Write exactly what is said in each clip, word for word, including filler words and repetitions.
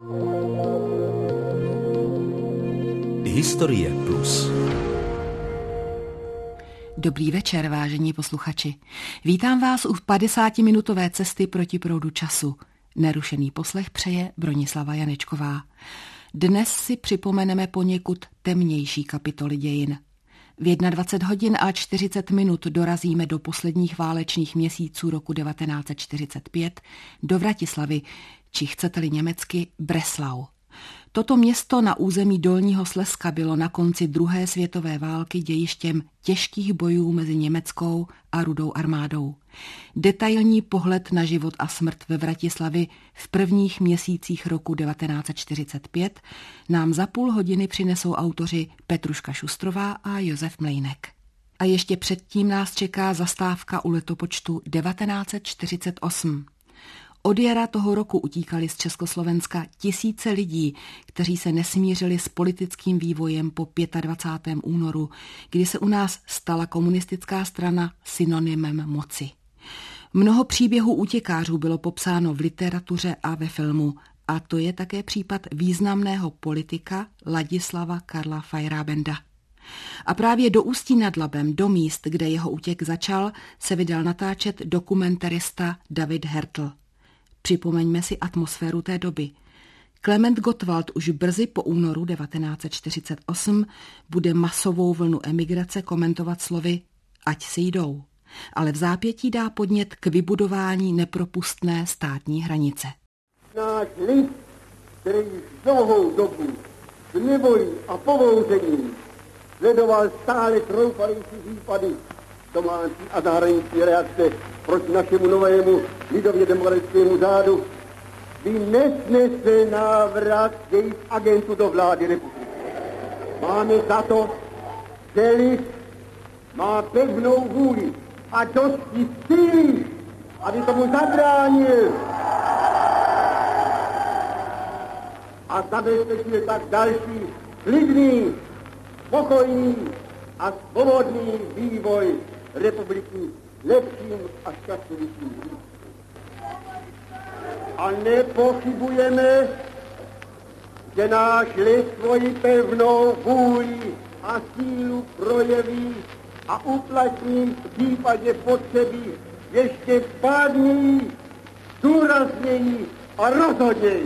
Historie plus. Dobrý večer, vážení posluchači. Vítám vás u padesátiminutové cesty proti proudu času. Nerušený poslech přeje Bronislava Janečková. Dnes si připomeneme poněkud temnější kapitoly dějin. V dvacet jedna hodin a čtyřicet minut dorazíme do posledních válečných měsíců roku devatenáct set čtyřicet pět do Vratislavy, či chcete-li německy Breslau. Toto město na území Dolního Slezska bylo na konci druhé světové války dějištěm těžkých bojů mezi německou a Rudou armádou. Detailní pohled na život a smrt ve Vratislavi v prvních měsících roku devatenáct set čtyřicet pět nám za půl hodiny přinesou autoři Petruška Šustrová a Josef Mlejnek. A ještě předtím nás čeká zastávka u letopočtu devatenáct set čtyřicet osm. Od jara toho roku utíkali z Československa tisíce lidí, kteří se nesmířili s politickým vývojem po dvacátého pátého únoru, kdy se u nás stala komunistická strana synonymem moci. Mnoho příběhů utěkářů bylo popsáno v literatuře a ve filmu, a to je také případ významného politika Ladislava Karla Feyerabenda. A právě do Ústí nad Labem, do míst, kde jeho útěk začal, se vydal natáčet dokumentarista David Hertl. Připomeňme si atmosféru té doby. Klement Gottwald už brzy po únoru devatenáct set čtyřicet osm bude masovou vlnu emigrace komentovat slovy ať si jdou, ale v zápětí dá podnět k vybudování nepropustné státní hranice. Náš lid, který dlouhou dobu v nevolí a povouření sledoval stále troufalejší výpady domácí a zahraniční reakce proti našemu novému lidově demokratickému řádu, by nesnese návrat jejich agentů do vlády republiky. Máme za to, že lid má pevnou vůli a dosti síly, aby tomu zabránil a zabezpečil tak další klidný, spokojný a svobodný vývoj republiky lepším a šťastnějším. A nepochybujeme, že náš lid svoji pevnou vůli a sílu projeví a uplatní v případě potřeby ještě pádněji, důrazněji a rozhodněji.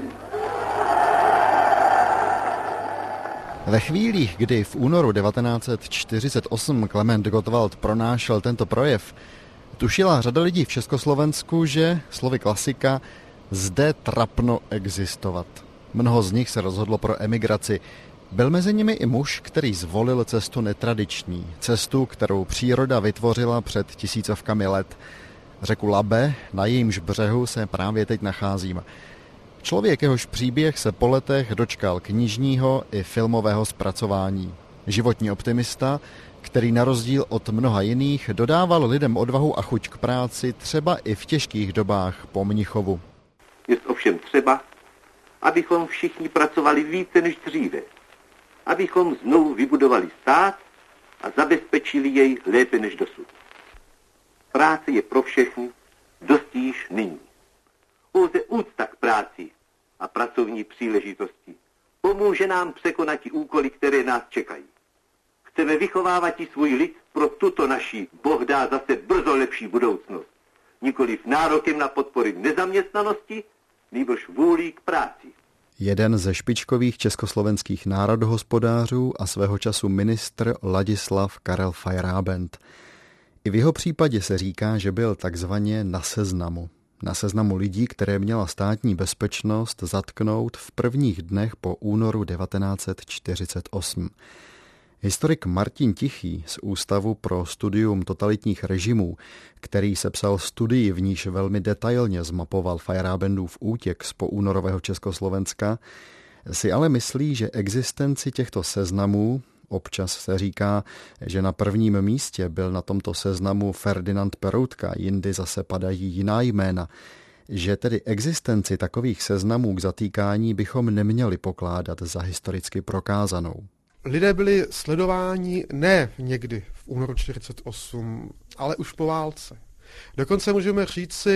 Ve chvílích, kdy v únoru devatenáct set čtyřicet osm Klement Gottwald pronášel tento projev, tušila řada lidí v Československu, že, slovy klasika, zde trapno existovat. Mnoho z nich se rozhodlo pro emigraci. Byl mezi nimi i muž, který zvolil cestu netradiční, cestu, kterou příroda vytvořila před tisícovkami let. Řeku Labe, na jejímž břehu se právě teď nacházím. Člověk, jehož příběh se po letech dočkal knižního i filmového zpracování. Životní optimista, který na rozdíl od mnoha jiných dodával lidem odvahu a chuť k práci třeba i v těžkých dobách po Mnichovu. Je ovšem třeba, abychom všichni pracovali více než dříve. Abychom znovu vybudovali stát a zabezpečili jej lépe než dosud. Práce je pro všechny dosti již nyní. Pouze úcta k práci a pracovní příležitosti pomůže nám překonat i úkoly, které nás čekají. Chceme vychovávat i svůj lid pro tuto naši, Boh dá zase brzo lepší budoucnost. Nikoliv nárokem na podpory nezaměstnanosti, nýbrž vůlí k práci. Jeden ze špičkových československých národohospodářů a svého času ministr Ladislav Karel Feyerabend. I v jeho případě se říká, že byl takzvaně na seznamu. Na seznamu lidí, které měla státní bezpečnost zatknout v prvních dnech po únoru devatenáct set čtyřicet osm. Historik Martin Tichý z Ústavu pro studium totalitních režimů, který sepsal studii, v níž velmi detailně zmapoval Feyerabendův útěk z poúnorového Československa, si ale myslí, že existenci těchto seznamů, občas se říká, že na prvním místě byl na tomto seznamu Ferdinand Peroutka, jindy zase padají jiná jména, že tedy existenci takových seznamů k zatýkání bychom neměli pokládat za historicky prokázanou. Lidé byli sledováni ne někdy v únoru čtyřicet osm, ale už po válce. Dokonce můžeme říci,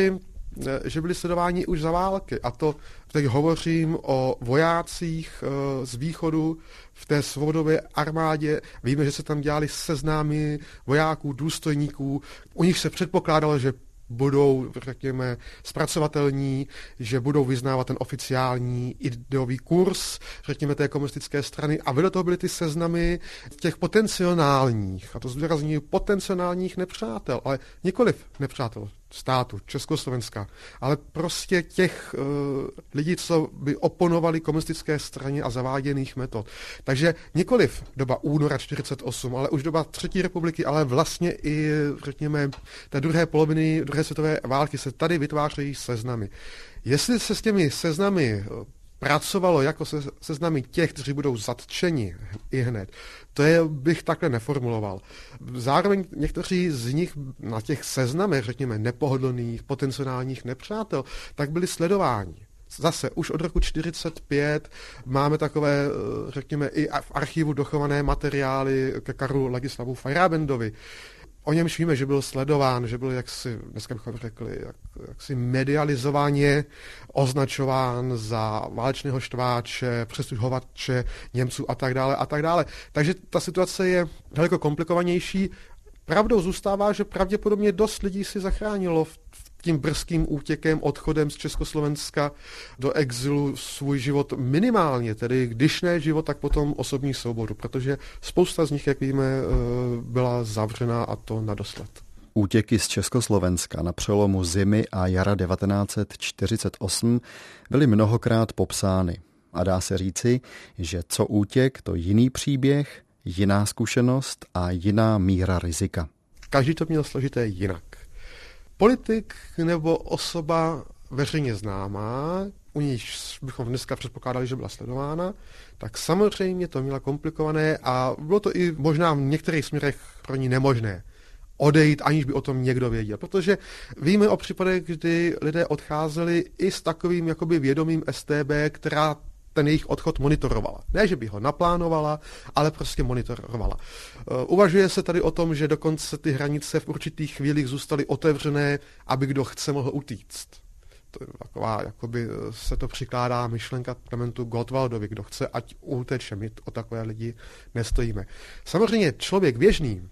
že byli sledováni už za války. A to teď hovořím o vojácích z východu v té svobodové armádě. Víme, že se tam dělali seznámy vojáků, důstojníků. U nich se předpokládalo, že budou, řekněme, zpracovatelní, že budou vyznávat ten oficiální ideový kurz, řekněme, té komunistické strany. A vedle toho byly ty seznamy těch potenciálních, a to zdůrazňuji, potenciálních nepřátel, ale nikoliv nepřátel státu, Československa, ale prostě těch uh, lidí, co by oponovali komunistické straně a zaváděných metod. Takže nikoliv doba února čtyřicet osm, ale už doba třetí republiky, ale vlastně i, řekněme, té druhé poloviny druhé světové války se tady vytvářejí seznamy. Jestli se s těmi seznamy pracovalo jako se seznamy těch, kteří budou zatčeni i hned, to je, bych takhle neformuloval. Zároveň někteří z nich na těch seznamech, řekněme, nepohodlných, potenciálních nepřátel, tak byli sledováni. Zase už od roku čtyřicet pět máme takové, řekněme, i v archivu dochované materiály ke Karlu Ladislavu Feyerabendovy. O němž víme, že byl sledován, že byl jaksi, dneska bychom řekli, jak, jaksi medializovaně označován za válečného štváče, přesluhovače Němců a tak dále a tak dále. Takže ta situace je daleko komplikovanější. Pravdou zůstává, že pravděpodobně dost lidí si zachránilo tím brzkým útěkem, odchodem z Československa do exilu svůj život minimálně, tedy když ne život, tak potom osobní svobodu, protože spousta z nich, jak víme, byla zavřená a to nadosled. Útěky z Československa na přelomu zimy a jara devatenáct set čtyřicet osm byly mnohokrát popsány. A dá se říci, že co útěk, to jiný příběh, jiná zkušenost a jiná míra rizika. Každý to měl složité jinak. Politik nebo osoba veřejně známá, u níž bychom dneska předpokládali, že byla sledována, tak samozřejmě to měla komplikované a bylo to i možná v některých směrech pro ní nemožné odejít, aniž by o tom někdo věděl. Protože víme o případech, kdy lidé odcházeli i s takovým jakoby vědomím S T B, která ten jejich odchod monitorovala. Ne, že by ho naplánovala, ale prostě monitorovala. Uvažuje se tady o tom, že dokonce ty hranice v určitých chvílích zůstaly otevřené, aby kdo chce mohl utíct. To je taková, jakoby se to přikládá myšlenka Klementu Gottwaldovi, kdo chce, ať uteče, my o takové lidi nestojíme. Samozřejmě člověk běžný,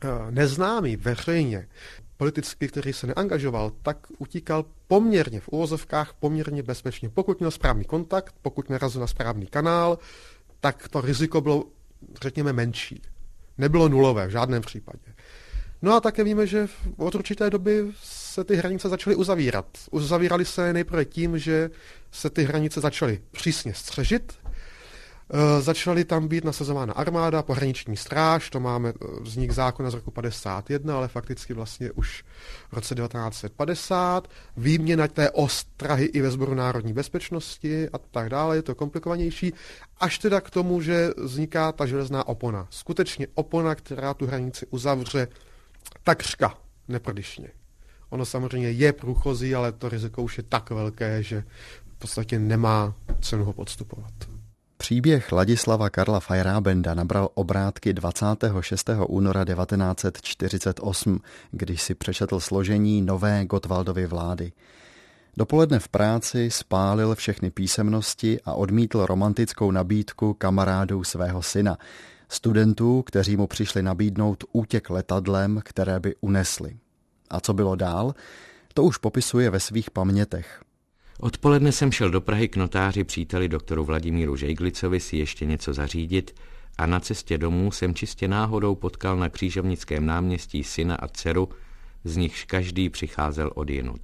neznámý veřejně, politicky, který se neangažoval, tak utíkal poměrně v uvozovkách, poměrně bezpečně. Pokud měl správný kontakt, pokud narazil na správný kanál, tak to riziko bylo, řekněme, menší. Nebylo nulové v žádném případě. No a také víme, že od určité doby se ty hranice začaly uzavírat. Uzavíraly se nejprve tím, že se ty hranice začaly přísně střežit, začaly tam být nasazována armáda, pohraniční stráž, to máme vznik zákona z roku padesát jedna, ale fakticky vlastně už v roce devatenáct set padesát, výměna té ostrahy i ve Sboru národní bezpečnosti a tak dále, je to komplikovanější, až teda k tomu, že vzniká ta železná opona. Skutečně opona, která tu hranici uzavře takřka neprodyšně. Ono samozřejmě je průchozí, ale to riziko už je tak velké, že v podstatě nemá cenu ho podstupovat. Příběh Ladislava Karla Feyerabenda nabral obrátky dvacátého šestého února devatenáct set čtyřicet osm, když si přečetl složení nové Gottwaldovy vlády. Dopoledne v práci spálil všechny písemnosti a odmítl romantickou nabídku kamarádů svého syna, studentů, kteří mu přišli nabídnout útěk letadlem, které by unesli. A co bylo dál, to už popisuje ve svých pamětech. Odpoledne jsem šel do Prahy k notáři příteli doktoru Vladimíru Žejglicovi si ještě něco zařídit a na cestě domů jsem čistě náhodou potkal na Křížovnickém náměstí syna a dceru, z nichž každý přicházel odjinud.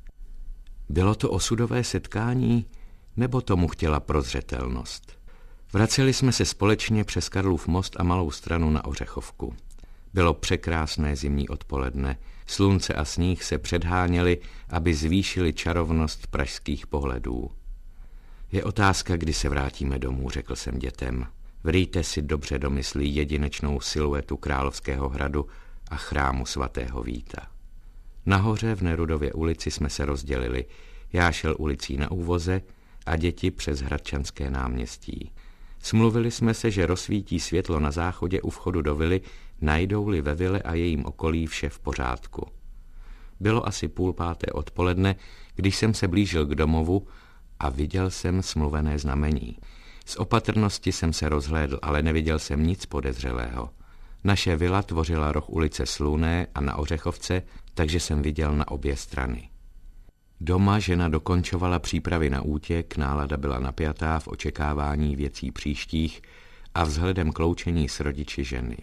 Bylo to osudové setkání, nebo tomu chtěla prozřetelnost? Vraceli jsme se společně přes Karlův most a Malou Stranu na Ořechovku. Bylo překrásné zimní odpoledne. Slunce a sníh se předháněli, aby zvýšili čarovnost pražských pohledů. Je otázka, kdy se vrátíme domů, řekl jsem dětem. Vrýjte si dobře do myslí jedinečnou siluetu Královského hradu a chrámu svatého Víta. Nahoře v Nerudově ulici jsme se rozdělili. Já šel ulicí na Úvoze a děti přes Hradčanské náměstí. Smluvili jsme se, že rozsvítí světlo na záchodě u vchodu do vily, najdou-li ve vile a jejím okolí vše v pořádku. Bylo asi půl páté odpoledne, když jsem se blížil k domovu a viděl jsem smluvené znamení. Z opatrnosti jsem se rozhlédl, ale neviděl jsem nic podezřelého. Naše vila tvořila roh ulice Sluné a na Ořechovce, takže jsem viděl na obě strany. Doma žena dokončovala přípravy na útěk, nálada byla napjatá v očekávání věcí příštích a vzhledem k loučení s rodiči ženy.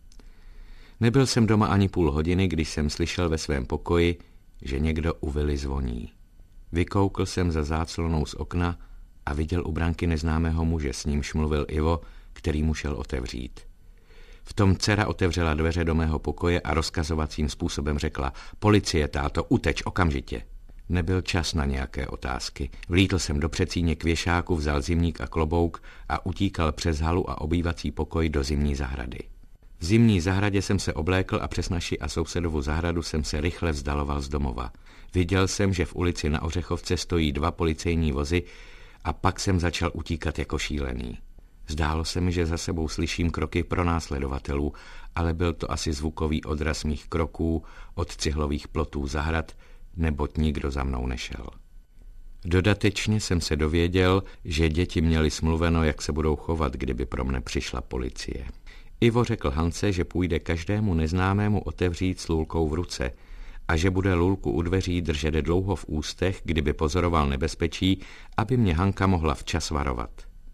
Nebyl jsem doma ani půl hodiny, když jsem slyšel ve svém pokoji, že někdo u vily zvoní. Vykoukl jsem za záclonou z okna a viděl u branky neznámého muže, s nímž mluvil Ivo, který mu šel otevřít. V tom dcera otevřela dveře do mého pokoje a rozkazovacím způsobem řekla: policie, táto, uteč okamžitě. Nebyl čas na nějaké otázky. Vlítl jsem do předsíně k věšáku, vzal zimník a klobouk a utíkal přes halu a obývací pokoj do zimní zahrady. V zimní zahradě jsem se oblékl a přes naši a sousedovu zahradu jsem se rychle vzdaloval z domova. Viděl jsem, že v ulici na Ořechovce stojí dva policejní vozy a pak jsem začal utíkat jako šílený. Zdálo se mi, že za sebou slyším kroky pronásledovatelů, ale byl to asi zvukový odraz mých kroků od cihlových plotů zahrad, neboť nikdo za mnou nešel. Dodatečně jsem se dověděl, že děti měly smluveno, jak se budou chovat, kdyby pro mne přišla policie. Ivo řekl Hance, že půjde každému neznámému otevřít s lůlkou v ruce a že bude lůlku u dveří držet dlouho v ústech, kdyby pozoroval nebezpečí, aby mě Hanka mohla včas varovat.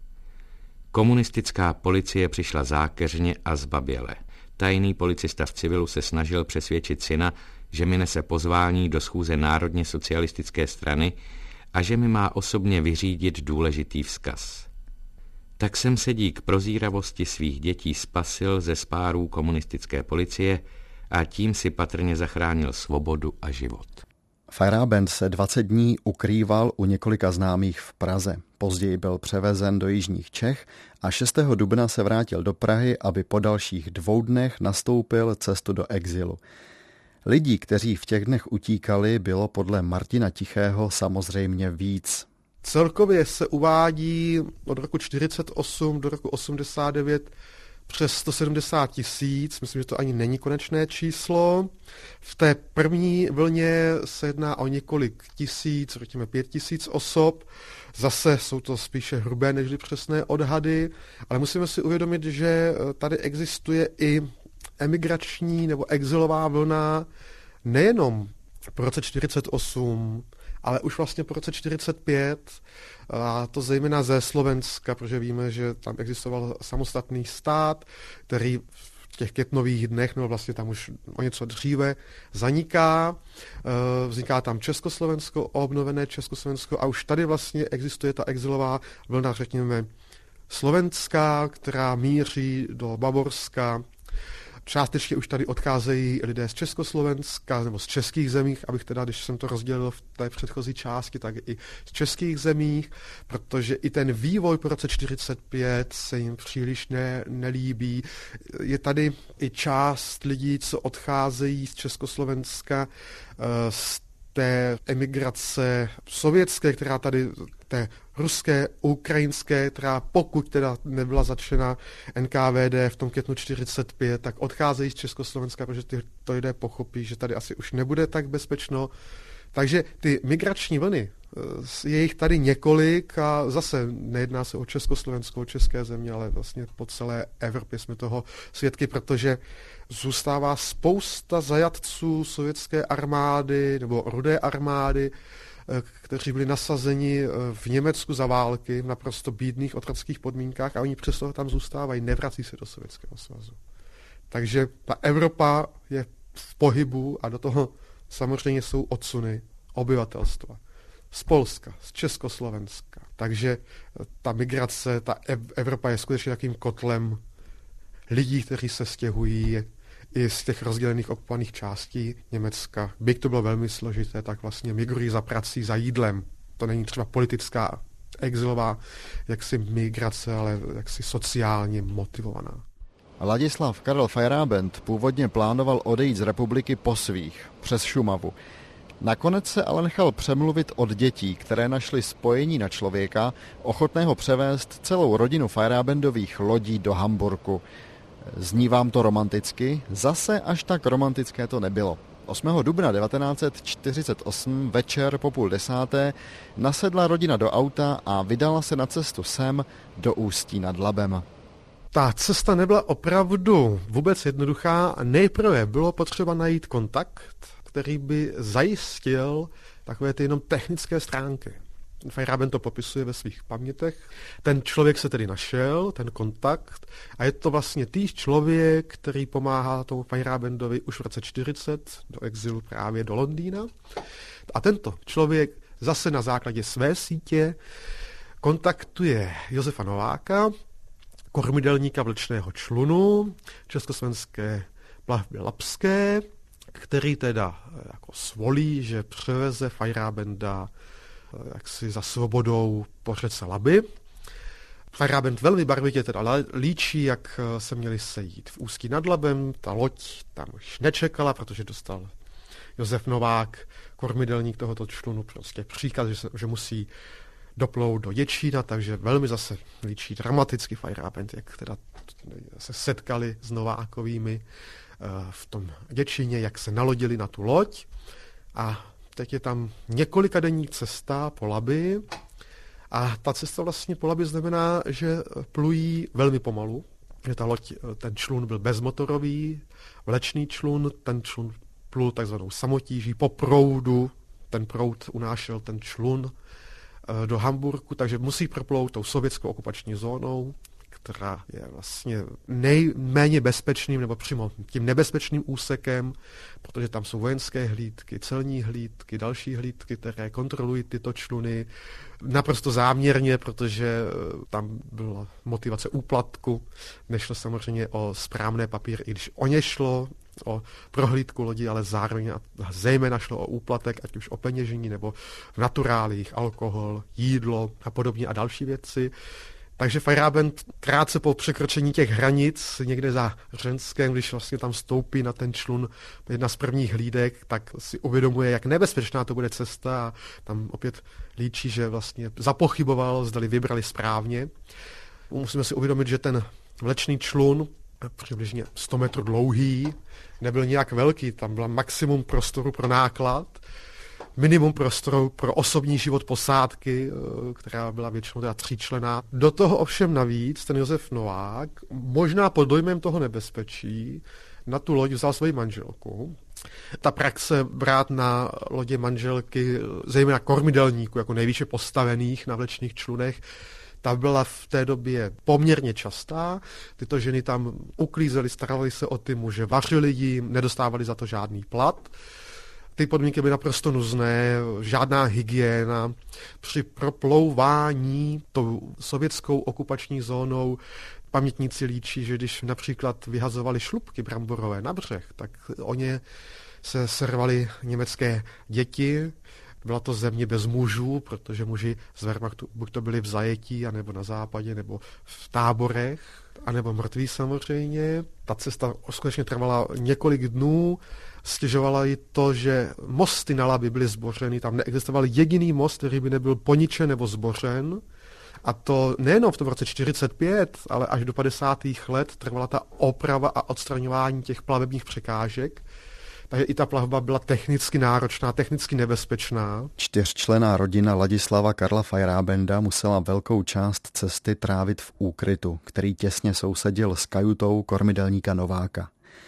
Komunistická policie přišla zákeřně a zbaběle. Tajný policista v civilu se snažil přesvědčit syna, že mi nese pozvání do schůze Národně socialistické strany a že mi má osobně vyřídit důležitý vzkaz. Tak jsem se dík prozíravosti svých dětí spasil ze spárů komunistické policie a tím si patrně zachránil svobodu a život. Feyerabend se dvacet dní ukrýval u několika známých v Praze. Později byl převezen do jižních Čech a šestého dubna se vrátil do Prahy, aby po dalších dvou dnech nastoupil cestu do exilu. Lidí, kteří v těch dnech utíkali, bylo podle Martina Tichého samozřejmě víc. Celkově se uvádí od roku čtyřicet osm do roku osmdesát devět přes sto sedmdesát tisíc, myslím, že to ani není konečné číslo. V té první vlně se jedná o několik tisíc, řekněme pět tisíc osob. Zase jsou to spíše hrubé nežli přesné odhady, ale musíme si uvědomit, že tady existuje i emigrační nebo exilová vlna nejenom po roce čtyřicet osm, ale už vlastně po roce čtyřicet pět, a to zejména ze Slovenska, protože víme, že tam existoval samostatný stát, který v těch květnových dnech, no vlastně tam už o něco dříve, zaniká. Vzniká tam Československo, obnovené Československo a už tady vlastně existuje ta exilová vlna, řekněme, slovenská, která míří do Bavorska. Částečně už tady odcházejí lidé z Československa nebo z českých zemích, abych teda, když jsem to rozdělil v té předchozí části, tak i z českých zemích, protože i ten vývoj po roce čtyřicet pět se jim příliš ne, nelíbí. Je tady i část lidí, co odcházejí z Československa z té emigrace sovětské, která tady, té ruské, ukrajinské, která pokud teda nebyla zatčena N K V D v tom květnu čtyřicet pět, tak odcházejí z Československa, protože ty to lidé pochopí, že tady asi už nebude tak bezpečno. Takže ty migrační vlny, je jich tady několik a zase nejedná se o Československou, české země, ale vlastně po celé Evropě jsme toho svědky, protože zůstává spousta zajatců sovětské armády nebo rudé armády, kteří byli nasazeni v Německu za války v naprosto bídných otrockých podmínkách a oni přesto tam zůstávají, nevrací se do Sovětského svazu. Takže ta Evropa je v pohybu a do toho samozřejmě jsou odsuny obyvatelstva z Polska, z Československa. Takže ta migrace, ta Evropa je skutečně takovým kotlem lidí, kteří se stěhují i z těch rozdělených okupovaných částí Německa. Byť to bylo velmi složité, tak vlastně migrují za prací, za jídlem. To není třeba politická, exilová jaksi migrace, ale jaksi sociálně motivovaná. Ladislav Karel Feyerabend původně plánoval odejít z republiky po svých, přes Šumavu. Nakonec se ale nechal přemluvit od dětí, které našly spojení na člověka, ochotného převést celou rodinu Feyerabendových lodí do Hamburku. Zní vám to romanticky? Zase až tak romantické to nebylo. osmého dubna devatenáct set čtyřicet osm večer po půl desáté nasedla rodina do auta a vydala se na cestu sem do Ústí nad Labem. Ta cesta nebyla opravdu vůbec jednoduchá. Nejprve bylo potřeba najít kontakt, který by zajistil takové ty jenom technické stránky. Feyerabend to popisuje ve svých pamětech. Ten člověk se tedy našel, ten kontakt, a je to vlastně týž člověk, který pomáhá tomu Feyerabendovi už v roce čtyřicet do exilu právě do Londýna. A tento člověk zase na základě své sítě kontaktuje Josefa Nováka, kormidelníka vlečného člunu československé plavby labské, který teda jako svolí, že převeze Feyerabenda jaksi za svobodou po řece Labi. Feyerabend velmi barvitě teda líčí, jak se měli sejít v Ústí nad Labem. Ta loď tam už nečekala, protože dostal Josef Novák, kormidelník tohoto člunu, prostě příkaz, že, se, že musí doplout do Děčína, takže velmi zase líčí dramaticky Feyerabend, jak teda se setkali s Novákovými v tom Děčíně, jak se nalodili na tu loď. A teď je tam několikadenní cesta po Labi a ta cesta vlastně po Labi znamená, že plují velmi pomalu, že ta loď, ten člun byl bezmotorový, vlečný člun, ten člun plul takzvanou samotíží po proudu, ten proud unášel ten člun do Hamburku, takže musí proplout tou sovětskou okupační zónou, která je vlastně nejméně bezpečným nebo přímo tím nebezpečným úsekem, protože tam jsou vojenské hlídky, celní hlídky, další hlídky, které kontrolují tyto čluny naprosto záměrně, protože tam byla motivace úplatku. Nešlo samozřejmě o správné papíry, i když o ně šlo, o prohlídku lodi, ale zároveň a zejména šlo o úplatek, ať už o peněžení nebo v naturálích, alkohol, jídlo a podobně a další věci. Takže Feyerabend krátce po překročení těch hranic někde za Řenskem, když vlastně tam stoupí na ten člun jedna z prvních hlídek, tak si uvědomuje, jak nebezpečná to bude cesta a tam opět líčí, že vlastně zapochyboval, zdali vybrali správně. Musíme si uvědomit, že ten vlečný člun, přibližně sto metrů dlouhý, nebyl nějak velký, tam byla maximum prostoru pro náklad, minimum prostoru pro osobní život posádky, která byla většinou teda tříčlenná. Do toho ovšem navíc ten Josef Novák, možná pod dojmem toho nebezpečí, na tu loď vzal svoji manželku. Ta praxe brát na lodě manželky, zejména kormidelníků, jako nejvýše postavených na vlečných člunech, ta byla v té době poměrně častá. Tyto ženy tam uklízely, staraly se o ty muže, vařily jim, nedostávali za to žádný plat. Ty podmínky byly naprosto nuzné, žádná hygiena. Při proplouvání tou sovětskou okupační zónou pamětníci líčí, že když například vyhazovali šlupky bramborové na břeh, tak o ně se servaly německé děti. Byla to země bez mužů, protože muži z Wehrmachtu buď to byli v zajetí, anebo na západě, nebo v táborech, anebo mrtví samozřejmě. Ta cesta skutečně trvala několik dnů. Stěžovala jí to, že mosty na Labi byly zbořeny, tam neexistoval jediný most, který by nebyl poničen nebo zbořen. A to nejenom v tom roce čtyřicet pět, ale až do padesátých let trvala ta oprava a odstraňování těch plavebních překážek. Takže i ta plavba byla technicky náročná, technicky nebezpečná. Čtyřčlenná rodina Ladislava Karla Feyerabenda musela velkou část cesty trávit v úkrytu, který těsně sousedil s kajutou kormidelníka Nováka.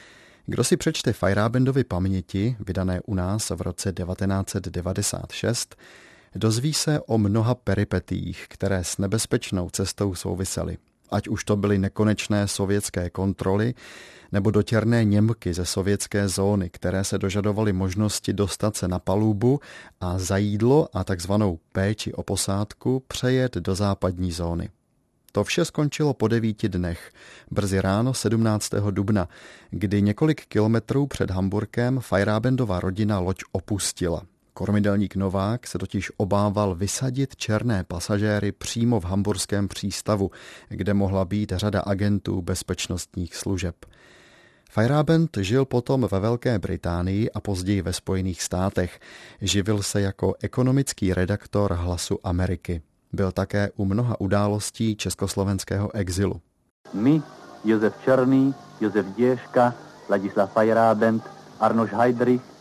Kdo si přečte Feyerabendovy paměti, vydané u nás v roce devatenáct set devadesát šest, dozví se o mnoha peripetiích, které s nebezpečnou cestou souvisely. Ať už to byly nekonečné sovětské kontroly, nebo dotěrné Němky ze sovětské zóny, které se dožadovaly možnosti dostat se na palubu a za jídlo a takzvanou péči o posádku přejet do západní zóny. To vše skončilo po devíti dnech, brzy ráno sedmnáctého dubna, kdy několik kilometrů před Hamburkem Feyerabendova rodina loď opustila. Kormidelník Novák se totiž obával vysadit černé pasažéry přímo v hamburském přístavu, kde mohla být řada agentů bezpečnostních služeb. Feyerabend žil potom ve Velké Británii a později ve Spojených státech. Živil se jako ekonomický redaktor Hlasu Ameriky. Byl také u mnoha událostí československého exilu. My, Josef Černý, Josef Děška, Ladislav Feyerabend, Arnoš Heydrich,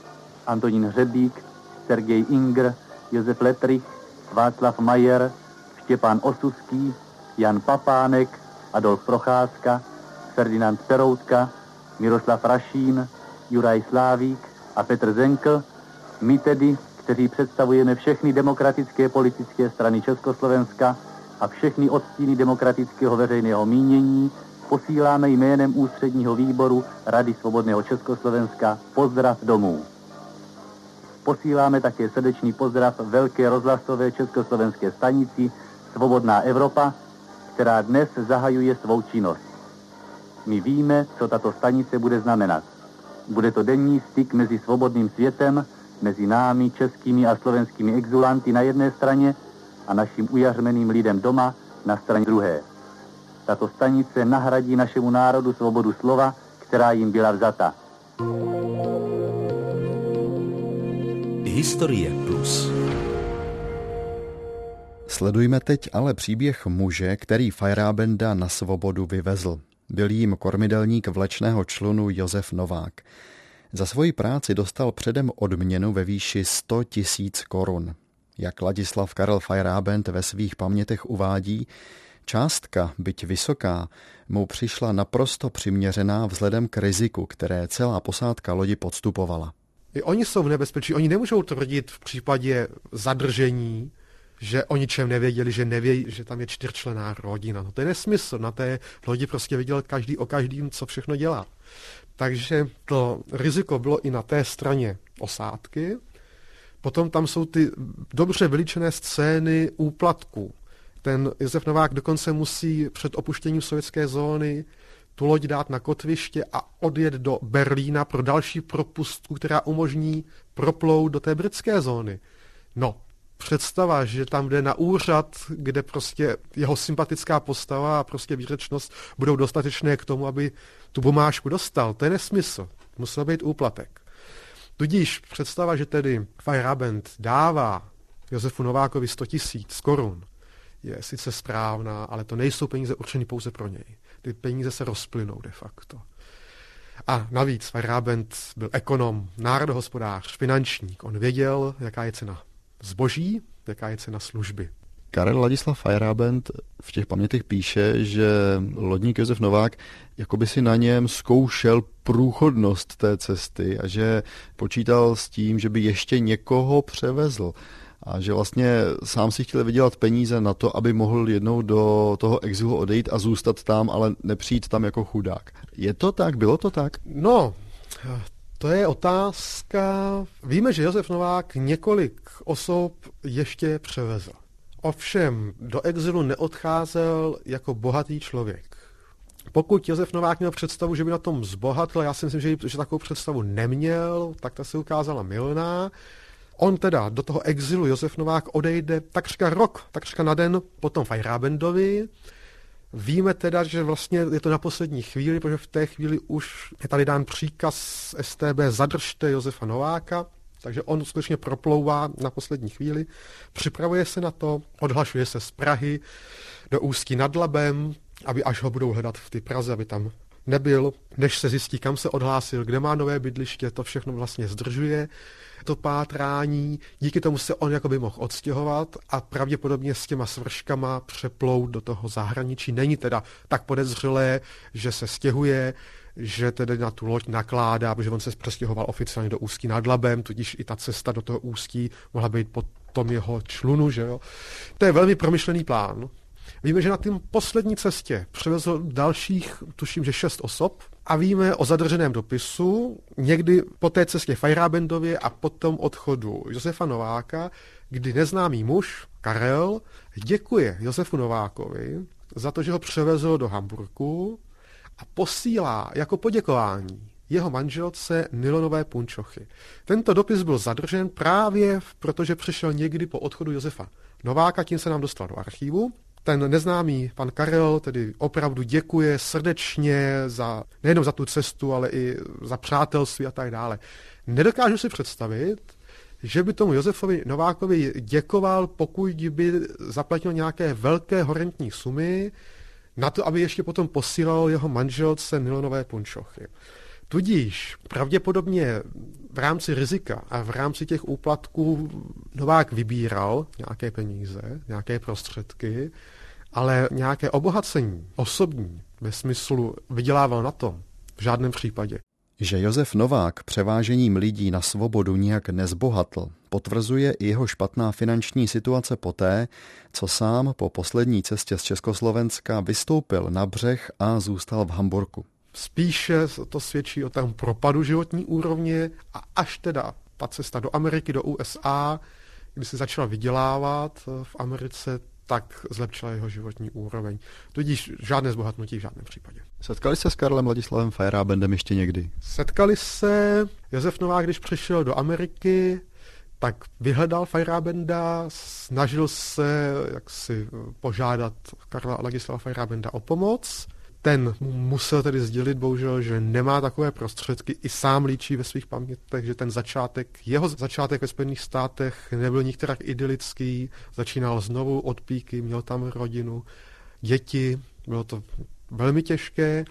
Antonín Hřebík, Sergej Ingr, Josef Letrich, Václav Majer, Štěpán Osuský, Jan Papánek, Adolf Procházka, Ferdinand Peroutka, Miroslav Rašín, Juraj Slávík a Petr Zenkl, my tedy, kteří představujeme všechny demokratické politické strany Československa a všechny odstíny demokratického veřejného mínění, posíláme jménem Ústředního výboru Rady svobodného Československa pozdrav domů. Posíláme také srdečný pozdrav velké rozhlasové československé stanici Svobodná Evropa, která dnes zahajuje svou činnost. My víme, co tato stanice bude znamenat. Bude to denní styk mezi svobodným světem, mezi námi, českými a slovenskými exulanty na jedné straně a naším ujařmeným lidem doma na straně druhé. Tato stanice nahradí našemu národu svobodu slova, která jim byla vzata. Historie plus. Sledujme teď ale příběh muže, který Feyerabenda na svobodu vyvezl. Byl jím kormidelník vlečného člunu Josef Novák. Za svoji práci dostal předem odměnu ve výši sto tisíc korun. Jak Ladislav Karel Feyerabend ve svých pamětech uvádí, částka, byť vysoká, mu přišla naprosto přiměřená vzhledem k riziku, které celá posádka lodi podstupovala. I oni jsou v nebezpečí, oni nemůžou tvrdit v případě zadržení, že o ničem nevěděli, že nevědí, že tam je čtyřčlenná rodina. No to je nesmysl, na té lodi prostě viděl každý o každým, co všechno dělá. Takže to riziko bylo i na té straně osádky. Potom tam jsou ty dobře vyličené scény úplatků. Ten Josef Novák dokonce musí před opuštěním sovětské zóny tu loď dát na kotviště a odjet do Berlína pro další propustku, která umožní proplout do té britské zóny. No, představa, že tam jde na úřad, kde prostě jeho sympatická postava a prostě výřečnost budou dostatečné k tomu, aby tu bumášku dostal, to je nesmysl. Musel být úplatek. Tudíž představa, že tedy Feyerabend dává Josefu Novákovi sto tisíc korun, je sice správná, ale to nejsou peníze určené pouze pro něj. Ty peníze se rozplynou de facto. A navíc Feyerabend byl ekonom, národohospodář, finančník. On věděl, jaká je cena zboží, jaká je cena služby. Karel Ladislav Feyerabend v těch pamětech píše, že lodník Josef Novák jakoby si na něm zkoušel průchodnost té cesty a že počítal s tím, že by ještě někoho převezl. A že vlastně sám si chtěl vydělat peníze na to, aby mohl jednou do toho exilu odejít a zůstat tam, ale nepřijít tam jako chudák. Je to tak? Bylo to tak? No, to je otázka. Víme, že Josef Novák několik osob ještě převezl. Ovšem do exilu neodcházel jako bohatý člověk. Pokud Josef Novák měl představu, že by na tom zbohatl, já si myslím, že, že takovou představu neměl, tak ta se ukázala mylná. On teda do toho exilu Josef Novák odejde takřka rok, takřka na den po tom Feyerabendovi. Víme teda, že vlastně je to na poslední chvíli, protože v té chvíli už je tady dán příkaz S T B zadržte Josefa Nováka, takže on skutečně proplouvá na poslední chvíli, připravuje se na to, odhlašuje se z Prahy do Ústí nad Labem, aby až ho budou hledat v té Praze, aby tam nebyl, než se zjistí, kam se odhlásil, kde má nové bydliště, to všechno vlastně zdržuje to pátrání, díky tomu se on jakoby mohl odstěhovat a pravděpodobně s těma svrškama přeplout do toho zahraničí. Není teda tak podezřelé, že se stěhuje, že tedy na tu loď nakládá, protože on se přestěhoval oficiálně do Ústí nad Labem, tudíž i ta cesta do toho Ústí mohla být po tom jeho člunu, že jo. To je velmi promyšlený plán. Víme, že na tým poslední cestě převezl dalších, tuším, že šest osob a víme o zadrženém dopisu někdy po té cestě Feyerabendově a po tom odchodu Josefa Nováka, kdy neznámý muž, Karel, děkuje Josefu Novákovi za to, že ho převezl do Hamburku a posílá jako poděkování jeho manželce nylonové punčochy. Tento dopis byl zadržen právě protože přišel někdy po odchodu Josefa Nováka, tím se nám dostal do archivu. Ten neznámý pan Karel tedy opravdu děkuje srdečně za, nejenom za tu cestu, ale i za přátelství a tak dále. Nedokážu si představit, že by tomu Josefovi Novákovi děkoval, pokud by zaplatil nějaké velké horentní sumy na to, aby ještě potom posílal jeho manželce nylonové punčochy. Tudíž pravděpodobně v rámci rizika a v rámci těch úplatků Novák vybíral nějaké peníze, nějaké prostředky, ale nějaké obohacení osobní ve smyslu vydělával na tom v žádném případě. Že Josef Novák převážením lidí na svobodu nijak nezbohatl, potvrzuje i jeho špatná finanční situace poté, co sám po poslední cestě z Československa vystoupil na břeh a zůstal v Hamburku. Spíše to svědčí o tom propadu životní úrovně a až teda ta cesta do Ameriky, do U S A, kdy se začal vydělávat v Americe, tak zlepšila jeho životní úroveň. Tudíž žádné zbohatnutí v žádném případě. Setkali se s Karlem Ladislavem Feyerabendem ještě někdy? Setkali se. Josef Novák, když přišel do Ameriky, tak vyhledal Feyerabenda, snažil se jaksi požádat Karla Ladislava Feyerabenda o pomoc. Ten musel tedy sdělit, bohužel, že nemá takové prostředky, i sám líčí ve svých pamětech, že ten začátek, jeho začátek ve Spojených státech nebyl nikterak idylický, začínal znovu od píky, měl tam rodinu, děti, bylo to velmi těžké.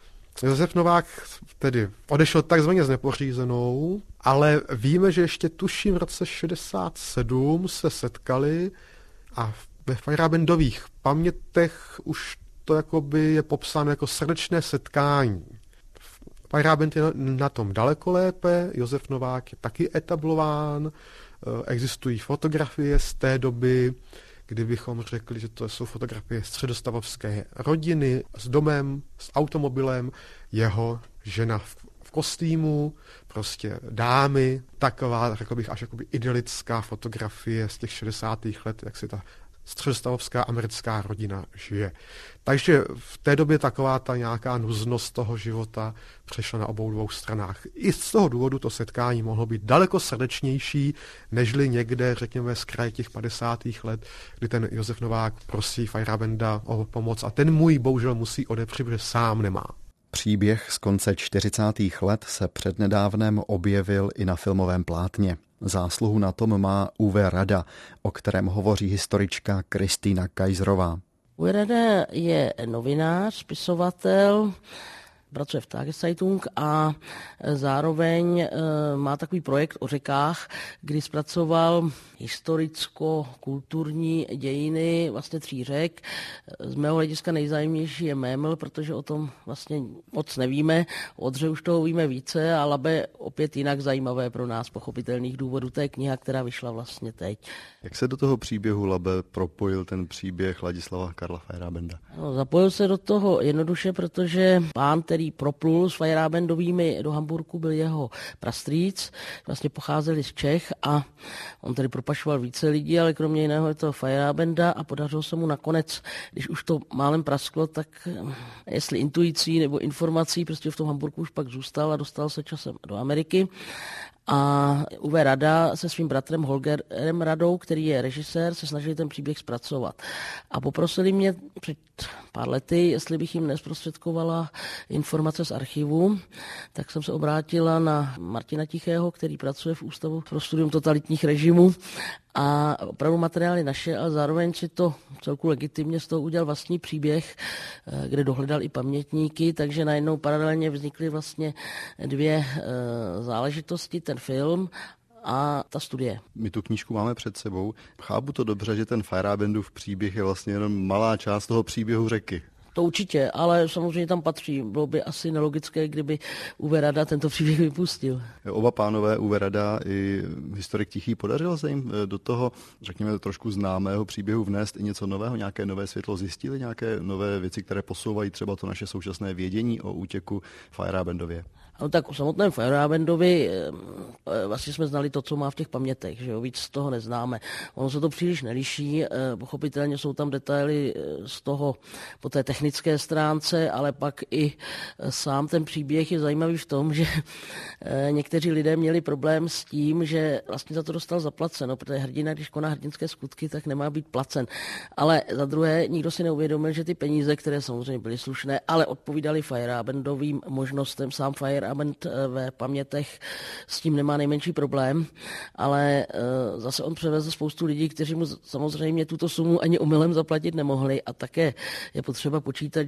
Josef Novák tedy odešel takzvaně s nepořízenou, ale víme, že ještě tuším v roce šedesát sedm se setkali a ve Feyerabendových pamětech už to jakoby je popsáno jako srdečné setkání. Feyerabend je na tom daleko lépe, Josef Novák je taky etablován, existují fotografie z té doby, kdybychom řekli, že to jsou fotografie středostavovské rodiny s domem, s automobilem, jeho žena v, v kostýmu, prostě dámy, taková, řekl bych, až jakoby idylická fotografie z těch šedesátých let, jak si ta středostavovská americká rodina žije. Takže v té době taková ta nějaká nuznost toho života přešla na obou dvou stranách. I z toho důvodu to setkání mohlo být daleko srdečnější, nežli někde, řekněme, z kraje těch padesátých let, kdy ten Josef Novák prosí Feyerabenda o pomoc a ten můj bohužel musí odepřít, protože sám nemá. Příběh z konce čtyřicátých let se přednedávnem objevil i na filmovém plátně. Zásluhu na tom má Uwe Rada, o kterém hovoří historička Kristýna Kaiserová. Uwe Rada je novinář, spisovatel, pracuje v Tageszeitung a zároveň má takový projekt o řekách, kdy zpracoval historicko-kulturní dějiny vlastně tří řek. Z mého hlediska nejzajímavější je Méml, protože o tom vlastně moc nevíme. O Odře už toho víme více a Labe opět jinak zajímavé pro nás pochopitelných důvodů. To je kniha, která vyšla vlastně teď. Jak se do toho příběhu Labe propojil ten příběh Ladislava Karla Feyerabenda? No, zapojil se do toho jednoduše, protože pán, který proplul s Feyerabendovými do Hamburku, byl jeho prastrýc. Vlastně pocházeli z Čech a on tedy propašoval více lidí, ale kromě jiného je to Feyerabenda a podařilo se mu nakonec, když už to málem prasklo, tak jestli intuicí nebo informací, prostě v tom Hamburku už pak zůstal a dostal se časem do Ameriky. A Uwe Rada se svým bratrem Holgerem Radou, který je režisér, se snažili ten příběh zpracovat. A poprosili mě před pár lety, jestli bych jim nezprostředkovala informace z archivu, tak jsem se obrátila na Martina Tichého, který pracuje v Ústavu pro studium totalitních režimů a opravdu materiály našel a zároveň si to celku legitimně z toho udělal vlastní příběh, kde dohledal i pamětníky, takže najednou paralelně vznikly vlastně dvě záležitosti, ten film a ta studie. My tu knížku máme před sebou. Chápu to dobře, že ten Feyerabendův příběh je vlastně jenom malá část toho příběhu řeky. To určitě, ale samozřejmě tam patří. Bylo by asi nelogické, kdyby Uwe Rada tento příběh vypustil. Oba pánové, Uwe Rada i historik Tichý, podařilo se jim do toho, řekněme, trošku známého příběhu vnést i něco nového, nějaké nové světlo, zjistili nějaké nové věci, které posouvají třeba to naše současné vědění o útěku Feyerabendově? No tak o samotném Feyerabendovi vlastně jsme znali to, co má v těch pamětech, že jo, víc z toho neznáme. Ono se to příliš neliší, pochopitelně jsou tam detaily z toho po té technické stránce, ale pak i sám ten příběh je zajímavý v tom, že někteří lidé měli problém s tím, že vlastně za to dostal zaplaceno, protože hrdina, když koná hrdinské skutky, tak nemá být placen. Ale za druhé, nikdo si neuvědomil, že ty peníze, které samozřejmě byly slušné, ale odpovídaly Feyerabendovým možnostem, sám Feyerabend ve pamětech s tím nemá nejmenší problém, ale zase on převezl spoustu lidí, kteří mu samozřejmě tuto sumu ani omylem zaplatit nemohli a také je potřeba počítat, že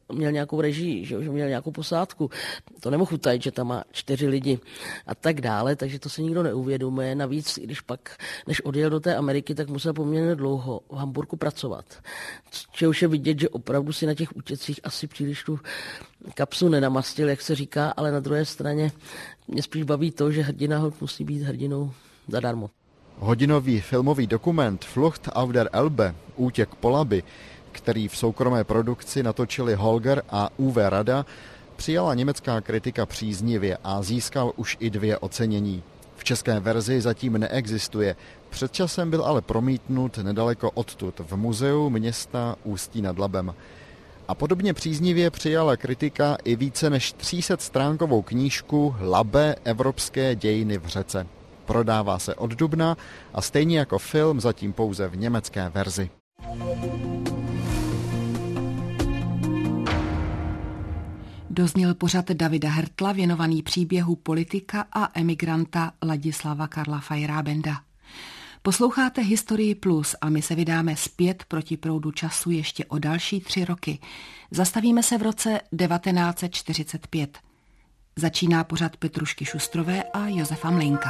měl nějakou režii, že, že měl nějakou posádku. To nemohl utajit, že tam má čtyři lidi a tak dále, takže to se nikdo neuvědomuje. Navíc, když pak, než odjel do té Ameriky, tak musel poměrně dlouho v Hamburku pracovat. Čiže už je vidět, že opravdu si na těch útěcích asi příliš tu kapsu nenamastil, jak se říká, ale na druhé straně mě spíš baví to, že hrdina musí být hrdinou zadarmo. Hodinový filmový dokument Flucht auf der Elbe, Útěk po Labi, který v soukromé produkci natočili Holger a Uwe Rada, přijala německá kritika příznivě a získal už i dvě ocenění. V české verzi zatím neexistuje. Před časem byl ale promítnut nedaleko odtud v muzeu města Ústí nad Labem. A podobně příznivě přijala kritika i více než tři sta stránkovou knížku Labe, evropské dějiny v řece. Prodává se od dubna a stejně jako film zatím pouze v německé verzi. Dozněl pořad Davida Hertla věnovaný příběhu politika a emigranta Ladislava Karla Feyerabenda. Posloucháte Historii Plus a my se vydáme zpět proti proudu času ještě o další tři roky. Zastavíme se v roce devatenáct set čtyřicet pět. Začíná pořad Petrušky Šustrové a Josefa Mlejnka.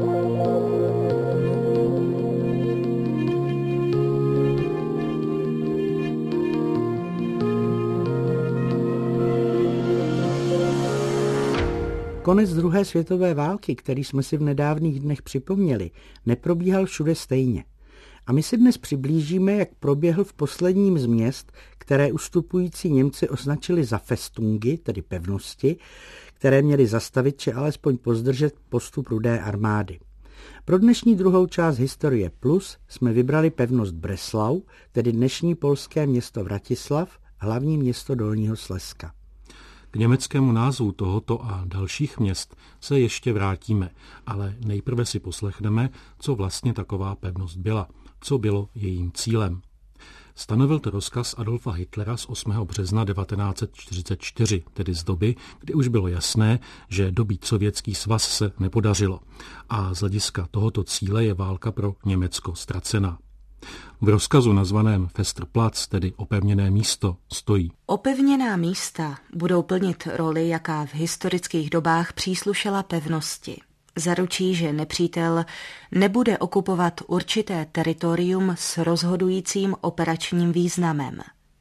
Konec druhé světové války, který jsme si v nedávných dnech připomněli, neprobíhal všude stejně. A my si dnes přiblížíme, jak proběhl v posledním z měst, které ustupující Němci označili za festungy, tedy pevnosti, které měly zastavit či alespoň pozdržet postup Rudé armády. Pro dnešní druhou část Historie Plus jsme vybrali pevnost Breslau, tedy dnešní polské město Vratislav, hlavní město Dolního Slezska. K německému názvu tohoto a dalších měst se ještě vrátíme, ale nejprve si poslechneme, co vlastně taková pevnost byla, co bylo jejím cílem. Stanovil to rozkaz Adolfa Hitlera z osmého března devatenáct set čtyřicet čtyři, tedy z doby, kdy už bylo jasné, že dobít Sovětský svaz se nepodařilo a z hlediska tohoto cíle je válka pro Německo ztracená. V rozkazu nazvaném Festerplatz, tedy opevněné místo, stojí: Opevněná místa budou plnit roli, jaká v historických dobách příslušela pevnosti. Zaručí, že nepřítel nebude okupovat určité teritorium s rozhodujícím operačním významem.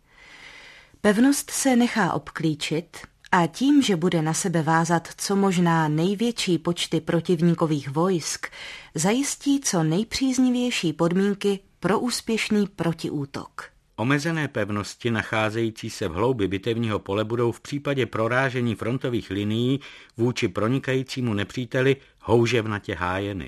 Pevnost se nechá obklíčit a tím, že bude na sebe vázat co možná největší počty protivníkových vojsk, zajistí co nejpříznivější podmínky pro úspěšný protiútok. Omezené pevnosti nacházející se v hloubi bitevního pole budou v případě prorážení frontových linií vůči pronikajícímu nepříteli houževnatě hájeny.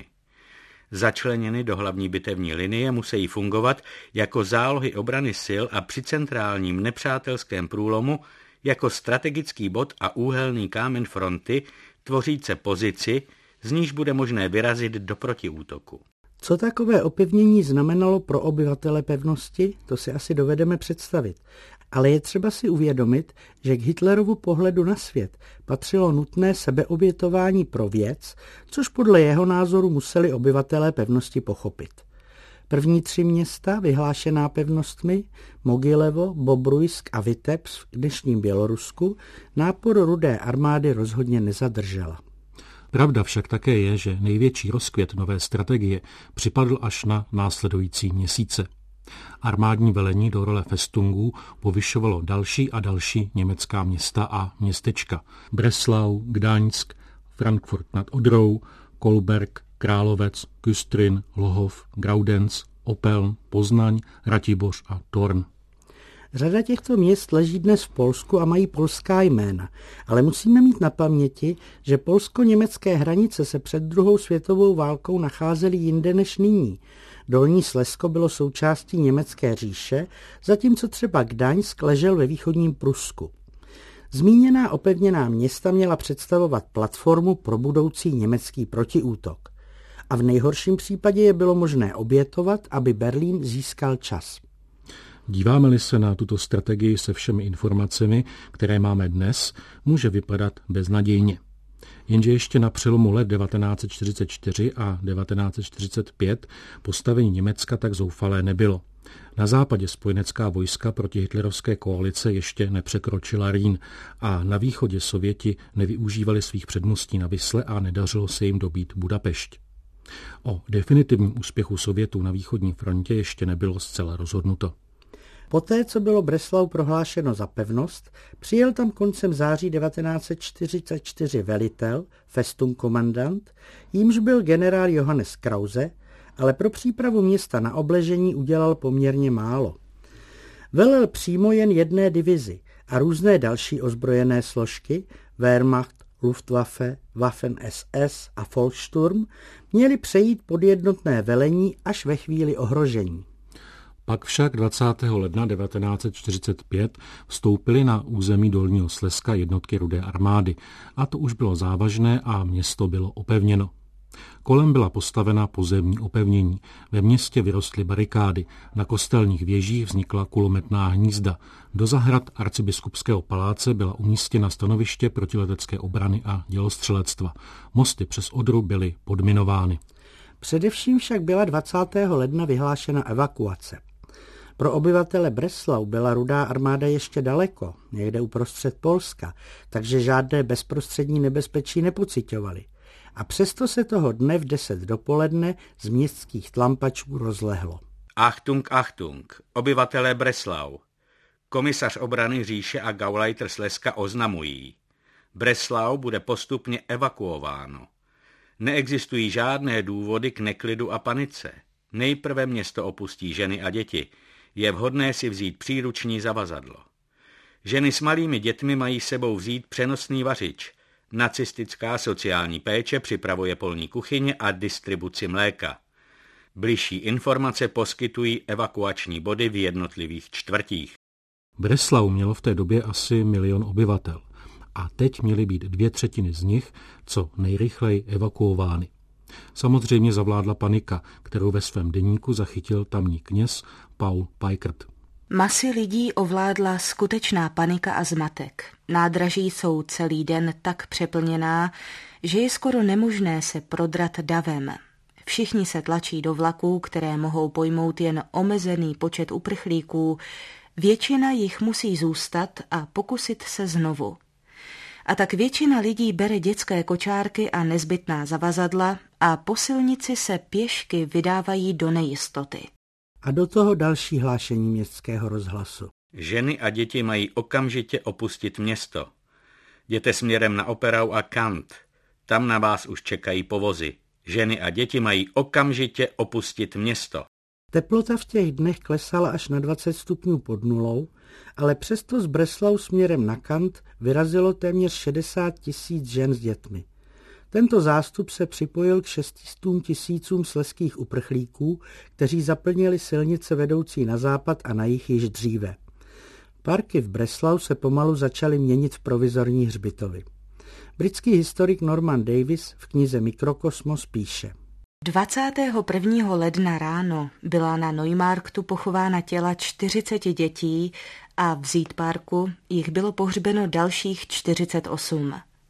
Začleněny do hlavní bitevní linie musí fungovat jako zálohy obrany sil a při centrálním nepřátelském průlomu jako strategický bod a úhelný kámen fronty tvoříce pozici, z níž bude možné vyrazit do protiútoku. Co takové opevnění znamenalo pro obyvatele pevnosti, to si asi dovedeme představit. Ale je třeba si uvědomit, že k Hitlerovu pohledu na svět patřilo nutné sebeobětování pro věc, což podle jeho názoru museli obyvatelé pevnosti pochopit. První tři města, vyhlášená pevnostmi, Mogilevo, Bobrujsk a Vitebsk v dnešním Bělorusku, nápor Rudé armády rozhodně nezadržela. Pravda však také je, že největší rozkvět nové strategie připadl až na následující měsíce. Armádní velení do role festungů povyšovalo další a další německá města a městečka. Breslau, Gdaňsk, Frankfurt nad Odrou, Kolberg, Královec, Küstrin, Lhov, Graudenz, Opeln, Poznaň, Ratiboř a Torn. Řada těchto měst leží dnes v Polsku a mají polská jména, ale musíme mít na paměti, že polsko-německé hranice se před druhou světovou válkou nacházely jinde než nyní. Dolní Slezsko bylo součástí německé říše, zatímco třeba Gdaňsk ležel ve východním Prusku. Zmíněná opevněná města měla představovat platformu pro budoucí německý protiútok. A v nejhorším případě je bylo možné obětovat, aby Berlín získal čas. Díváme-li se na tuto strategii se všemi informacemi, které máme dnes, může vypadat beznadějně. Jenže ještě na přelomu let devatenáct set čtyřicet čtyři a devatenáct set čtyřicet pět postavení Německa tak zoufalé nebylo. Na západě spojenecká vojska proti hitlerovské koalice ještě nepřekročila Rýn a na východě Sověti nevyužívali svých předmostí na Visle a nedařilo se jim dobít Budapešť. O definitivním úspěchu Sovětů na východní frontě ještě nebylo zcela rozhodnuto. Poté, co bylo Breslau prohlášeno za pevnost, přijel tam koncem září devatenáct set čtyřicet čtyři velitel, Festumkommandant, jímž byl generál Johannes Krause, ale pro přípravu města na obležení udělal poměrně málo. Velel přímo jen jedné divizi a různé další ozbrojené složky, Wehrmacht, Luftwaffe, Waffen-es es a Volkssturm, měli přejít pod jednotné velení až ve chvíli ohrožení. Pak však dvacátého ledna devatenáct set čtyřicet pět vstoupily na území Dolního Slezska jednotky Rudé armády a to už bylo závažné a město bylo opevněno. Kolem byla postavena pozemní opevnění, ve městě vyrostly barikády, na kostelních věžích vznikla kulometná hnízda, do zahrad arcibiskupského paláce byla umístěna stanoviště protiletecké obrany a dělostřelectva. Mosty přes Odru byly podminovány. Především však byla dvacátého ledna vyhlášena evakuace. Pro obyvatele Breslau byla Rudá armáda ještě daleko, někde uprostřed Polska, takže žádné bezprostřední nebezpečí nepociťovali. A přesto se toho dne v deset dopoledne z městských tlampačů rozlehlo. Achtung, Achtung, obyvatelé Breslau. Komisař obrany říše a Gauleiter Slezska oznamují. Breslau bude postupně evakuováno. Neexistují žádné důvody k neklidu a panice. Nejprve město opustí ženy a děti. Je vhodné si vzít příruční zavazadlo. Ženy s malými dětmi mají sebou vzít přenosný vařič. Nacistická sociální péče připravuje polní kuchyně a distribuci mléka. Bližší informace poskytují evakuační body v jednotlivých čtvrtích. Breslau mělo v té době asi milion obyvatel a teď měly být dvě třetiny z nich co nejrychleji evakuovány. Samozřejmě zavládla panika, kterou ve svém deníku zachytil tamní kněz Paul Peikert. Masy lidí ovládla skutečná panika a zmatek. Nádraží jsou celý den tak přeplněná, že je skoro nemožné se prodrat davem. Všichni se tlačí do vlaků, které mohou pojmout jen omezený počet uprchlíků. Většina jich musí zůstat a pokusit se znovu. A tak většina lidí bere dětské kočárky a nezbytná zavazadla a po silnici se pěšky vydávají do nejistoty. A do toho další hlášení městského rozhlasu. Ženy a děti mají okamžitě opustit město. Jděte směrem na Operau a Kant. Tam na vás už čekají povozy. Ženy a děti mají okamžitě opustit město. Teplota v těch dnech klesala až na dvacet stupňů pod nulou, ale přesto z Breslau směrem na Kant vyrazilo téměř šedesát tisíc žen s dětmi. Tento zástup se připojil k šestistům tisícům slezských uprchlíků, kteří zaplnili silnice vedoucí na západ a na jih již dříve. Parky v Breslau se pomalu začaly měnit v provizorní hřbitovy. Britský historik Norman Davis v knize Mikrokosmos píše: dvacátého prvního ledna ráno byla na Neumarktu pochována těla čtyřiceti dětí a v Zietparku jich bylo pohřbeno dalších čtyřicet osm.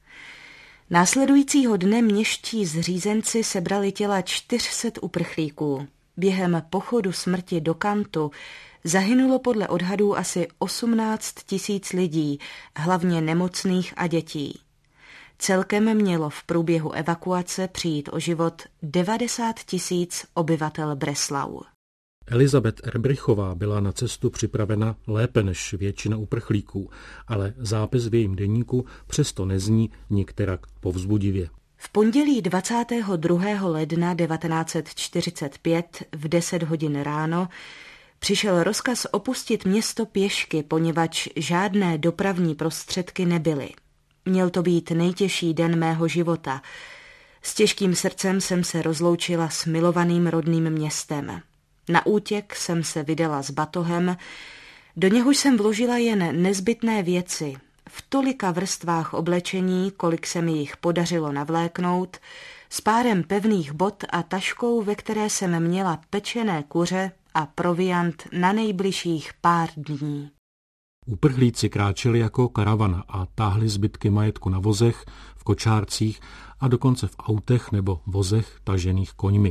Následujícího dne městští zřízenci sebrali těla čtyř set uprchlíků. Během pochodu smrti do Kantu zahynulo podle odhadů asi osmnáct tisíc lidí, hlavně nemocných a dětí. Celkem mělo v průběhu evakuace přijít o život devadesát tisíc obyvatel Breslau. Elizabeth Erbrichová byla na cestu připravena lépe než většina uprchlíků, ale zápis v jejím deníku přesto nezní nikterak povzbudivě. V pondělí dvacátého druhého ledna devatenáct set čtyřicet pět v deset hodin ráno přišel rozkaz opustit město pěšky, poněvadž žádné dopravní prostředky nebyly. Měl to být nejtěžší den mého života. S těžkým srdcem jsem se rozloučila s milovaným rodným městem. Na útěk jsem se vydala s batohem, do něhož jsem vložila jen nezbytné věci, v tolika vrstvách oblečení, kolik se mi jich podařilo navléknout, s párem pevných bot a taškou, ve které jsem měla pečené kuře a proviant na nejbližších pár dní. Uprchlíci kráčeli jako karavana a táhli zbytky majetku na vozech, v kočárcích a dokonce v autech nebo vozech tažených koňmi.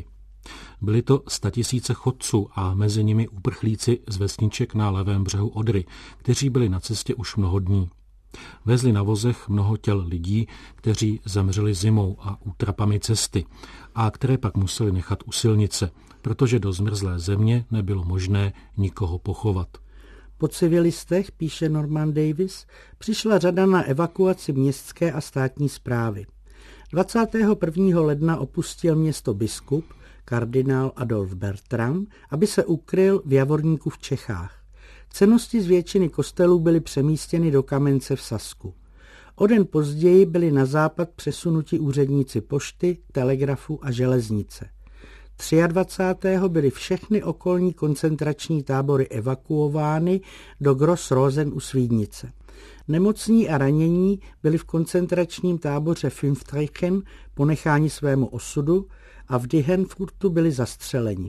Byly to statisíce chodců a mezi nimi uprchlíci z vesniček na levém břehu Odry, kteří byli na cestě už mnoho dní. Vezli na vozech mnoho těl lidí, kteří zemřeli zimou a útrapami cesty a které pak museli nechat u silnice, protože do zmrzlé země nebylo možné nikoho pochovat. Po civilistech, píše Norman Davis, přišla řada na evakuaci městské a státní správy. dvacátého prvního ledna opustil město biskup, kardinál Adolf Bertram, aby se ukryl v Javorníku v Čechách. Cennosti z většiny kostelů byly přemístěny do Kamence v Sasku. O den později byli na západ přesunuti úředníci pošty, telegrafu a železnice. dvacátého třetího byly všechny okolní koncentrační tábory evakuovány do Gross-Rosen u Svídnice. Nemocní a ranění byli v koncentračním táboře Fünftrechen ponecháni svému osudu a v Dyhenfurtu byli zastřeleni.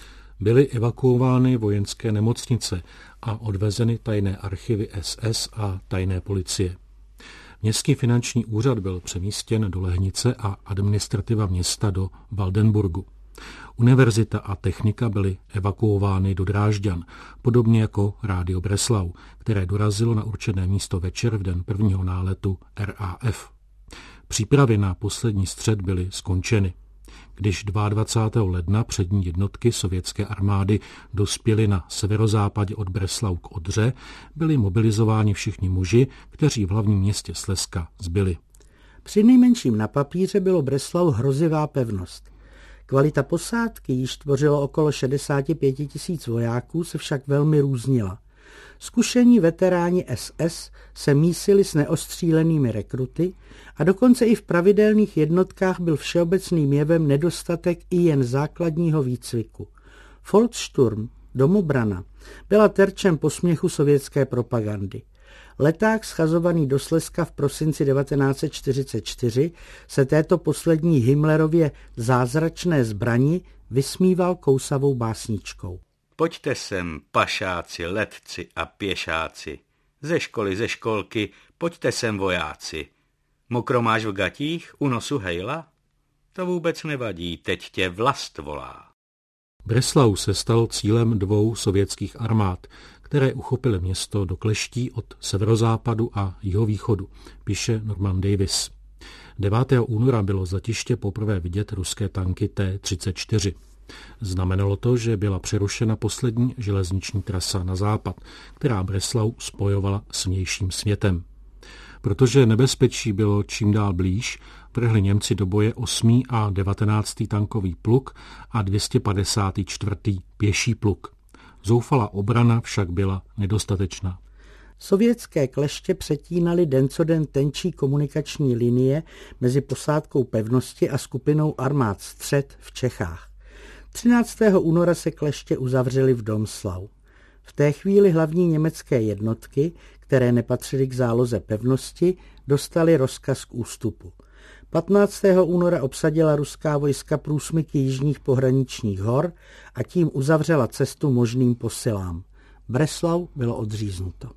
Byly evakuovány vojenské nemocnice a odvezeny tajné archivy S S a tajné policie. Městský finanční úřad byl přemístěn do Lehnice a administrativa města do Valdenburgu. Univerzita a technika byly evakuovány do Drážďan, podobně jako Rádio Breslau, které dorazilo na určené místo večer v den prvního náletu R A F. Přípravy na poslední střet byly skončeny. Když dvacátého druhého ledna přední jednotky sovětské armády dospěly na severozápadě od Breslau k Odře, byli mobilizováni všichni muži, kteří v hlavním městě Slezska zbyli. Při nejmenším na papíře bylo Breslau hrozivá pevnost. Kvalita posádky, již tvořilo okolo šedesát pět tisíc vojáků, se však velmi různila. Zkušení veteráni S S se mísili s neostřílenými rekruty a dokonce i v pravidelných jednotkách byl všeobecným jevem nedostatek i jen základního výcviku. Volkssturm, domobrana, byla terčem posměchu sovětské propagandy. Leták schazovaný do Slezska v prosinci devatenáct set čtyřicet čtyři se této poslední Himmlerově zázračné zbrani vysmíval kousavou básničkou. Pojďte sem, pašáci, letci a pěšáci. Ze školy, ze školky, pojďte sem, vojáci. Mokro máš v gatích, u nosu hejla? To vůbec nevadí, teď tě vlast volá. Breslau se stal cílem dvou sovětských armád, které uchopily město do kleští od severozápadu a jihovýchodu, píše Norman Davis. devátého února bylo z letiště poprvé vidět ruské tanky T třicet čtyři. Znamenalo to, že byla přerušena poslední železniční trasa na západ, která Breslau spojovala s vnějším světem. Protože nebezpečí bylo čím dál blíž, vrhli Němci do boje osmý a devatenáctý tankový pluk a dvě stě padesátý čtvrtý pěší pluk. Zoufalá obrana však byla nedostatečná. Sovětské kleště přetínaly den co den tenčí komunikační linie mezi posádkou pevnosti a skupinou armád střed v Čechách. třináctého února se kleště uzavřely v Domslau. V té chvíli hlavní německé jednotky, které nepatřily k záloze pevnosti, dostaly rozkaz k ústupu. patnáctého února obsadila ruská vojska průsmyky jižních pohraničních hor a tím uzavřela cestu možným posilám. Breslau bylo odříznuto.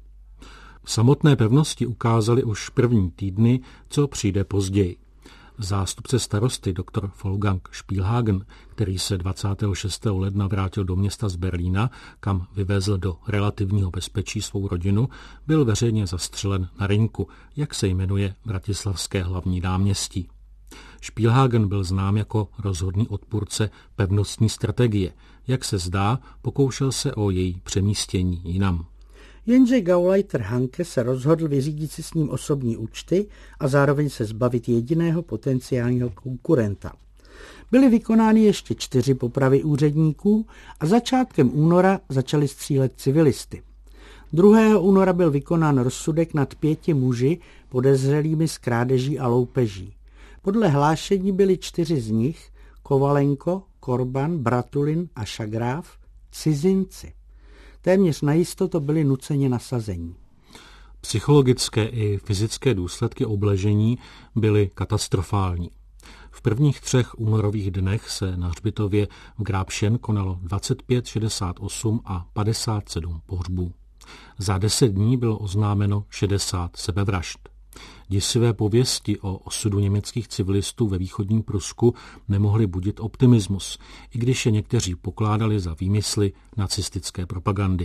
Samotné pevnosti ukázaly už první týdny, co přijde později. Zástupce starosty doktor Wolfgang Spielhagen, který se dvacátého šestého ledna vrátil do města z Berlína, kam vyvezl do relativního bezpečí svou rodinu, byl veřejně zastřelen na Rynku, jak se jmenuje bratislavské hlavní náměstí. Spielhagen byl znám jako rozhodný odpůrce pevnostní strategie. Jak se zdá, pokoušel se o její přemístění jinam. Jenže Gauleiter Hanke se rozhodl vyřídit si s ním osobní účty a zároveň se zbavit jediného potenciálního konkurenta. Byly vykonány ještě čtyři popravy úředníků a začátkem února začaly střílet civilisty. druhého února byl vykonán rozsudek nad pěti muži podezřelými z krádeží a loupeží. Podle hlášení byli čtyři z nich, Kovalenko, Korban, Bratulin a Šagráv, cizinci. Téměř najistotu byli nuceně nasazení. Psychologické i fyzické důsledky obležení byly katastrofální. V prvních třech únorových dnech se na hřbitově v Grábšen konalo dvacet pět, šedesát osm a padesát sedm pohřbů. Za deset dní bylo oznámeno šedesát sebevražd. Děsivé pověsti o osudu německých civilistů ve východním Prusku nemohly budit optimismus, i když je někteří pokládali za výmysly nacistické propagandy.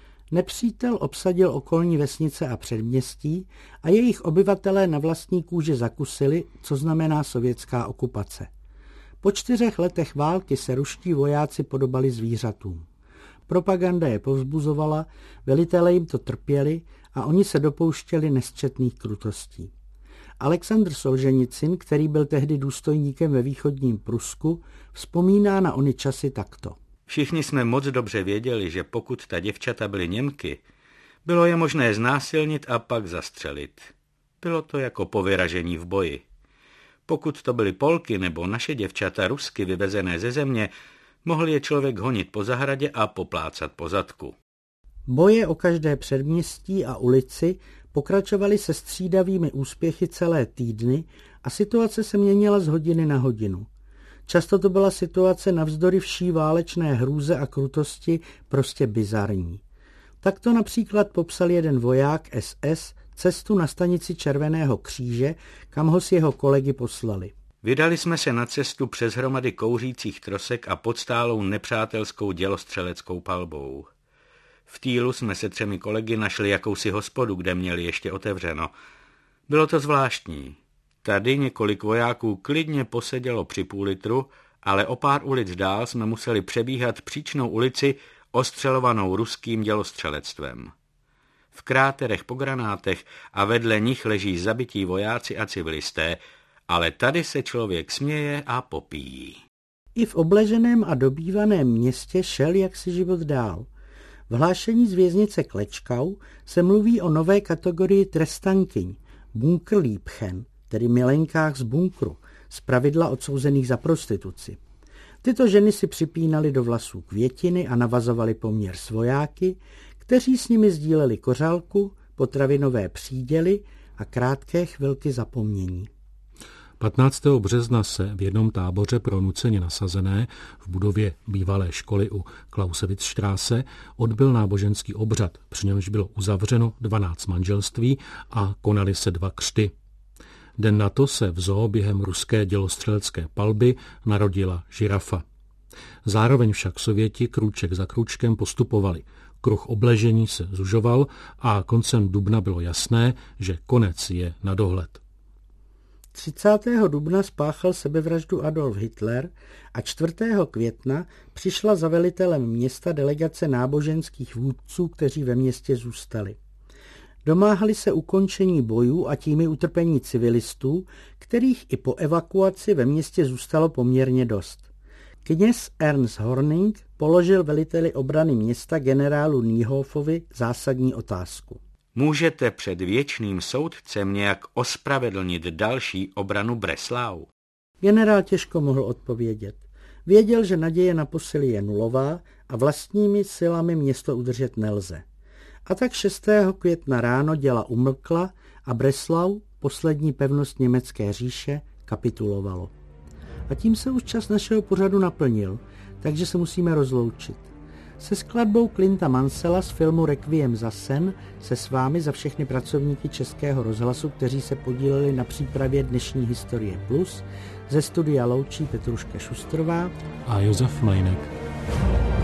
Nepřítel obsadil okolní vesnice a předměstí a jejich obyvatelé na vlastní kůži zakusili, co znamená sovětská okupace. Po čtyřech letech války se ruští vojáci podobali zvířatům. Propaganda je povzbuzovala, velitelé jim to trpěli a oni se dopouštěli nesčetných krutostí. Alexandr Solženicyn, který byl tehdy důstojníkem ve východním Prusku, vzpomíná na ony časy takto. Všichni jsme moc dobře věděli, že pokud ta děvčata byly Němky, bylo je možné znásilnit a pak zastřelit. Bylo to jako po vyražení v boji. Pokud to byly Polky nebo naše děvčata Rusky vyvezené ze země, mohl je člověk honit po zahradě a poplácat po zadku. Boje o každé předměstí a ulici pokračovaly se střídavými úspěchy celé týdny a situace se měnila z hodiny na hodinu. Často to byla situace navzdory vší válečné hrůze a krutosti prostě bizarní. Tak to například popsal jeden voják S S cestu na stanici Červeného kříže, kam ho s jeho kolegy poslali. Vydali jsme se na cestu přes hromady kouřících trosek a pod stálou nepřátelskou dělostřeleckou palbou. V Týlu jsme se třemi kolegy našli jakousi hospodu, kde měli ještě otevřeno. Bylo to zvláštní. Tady několik vojáků klidně posedělo při půl litru, ale o pár ulic dál jsme museli přebíhat příčnou ulici ostřelovanou ruským dělostřelectvem. V kráterech po granátech a vedle nich leží zabití vojáci a civilisté, ale tady se člověk směje a popíjí. I v obleženém a dobývaném městě šel jaksi život dál. V hlášení z věznice Klečkau se mluví o nové kategorii trestankyň, bunkerliebchen, tedy milenkách z bunkru, zpravidla odsouzených za prostituci. Tyto ženy si připínaly do vlasů květiny a navazovaly poměr s vojáky, kteří s nimi sdíleli kořálku, potravinové příděly a krátké chvilky zapomnění. patnáctého března se v jednom táboře pro nuceně nasazené v budově bývalé školy u Clausewitzstraße odbyl náboženský obřad, při němž bylo uzavřeno dvanáct manželství a konaly se dva křty. Den na to se v zoo během ruské dělostřelecké palby narodila žirafa. Zároveň však Sověti krůček za krůčkem postupovali. Kruh obležení se zužoval a koncem dubna bylo jasné, že konec je na dohled. třicátého dubna spáchal sebevraždu Adolf Hitler a čtvrtého května přišla za velitelem města delegace náboženských vůdců, kteří ve městě zůstali. Domáhali se ukončení bojů a tím i utrpení civilistů, kterých i po evakuaci ve městě zůstalo poměrně dost. Kněz Ernst Horning položil veliteli obrany města generálu Niehoffovi zásadní otázku. Můžete před věčným soudcem nějak ospravedlnit další obranu Breslau? Generál těžko mohl odpovědět. Věděl, že naděje na posily je nulová a vlastními silami město udržet nelze. A tak šestého května ráno děla umlkla a Breslau, poslední pevnost německé říše, kapitulovalo. A tím se už čas našeho pořadu naplnil, takže se musíme rozloučit. Se skladbou Clinta Mansella z filmu Requiem za sen se s vámi za všechny pracovníky Českého rozhlasu, kteří se podíleli na přípravě dnešní Historie Plus, ze studia loučí Petruška Šustrová a Josef Majnek.